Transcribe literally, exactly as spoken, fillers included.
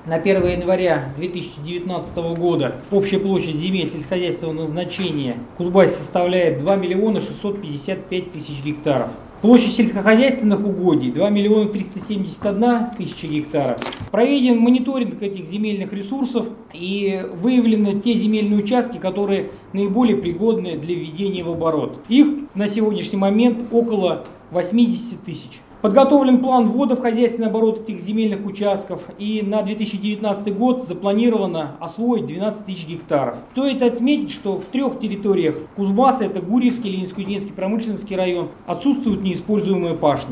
на первое января две тысячи девятнадцатого года общая площадь земель сельскохозяйственного назначения в Кузбассе составляет два миллиона шестьсот пятьдесят пять тысяч гектаров. Площадь сельскохозяйственных угодий два миллиона триста семьдесят одна тысяча гектаров. Проведен мониторинг этих земельных ресурсов и выявлены те земельные участки, которые наиболее пригодны для введения в оборот. Их на сегодняшний момент около восьмидесяти тысяч. Подготовлен план ввода в хозяйственный оборот этих земельных участков, и на две тысячи девятнадцатый год запланировано освоить двенадцать тысяч гектаров. Стоит отметить, что в трех территориях Кузбасса, это Гурьевский, Ленинско-Удинский, Промышленский район, отсутствуют неиспользуемые пашни.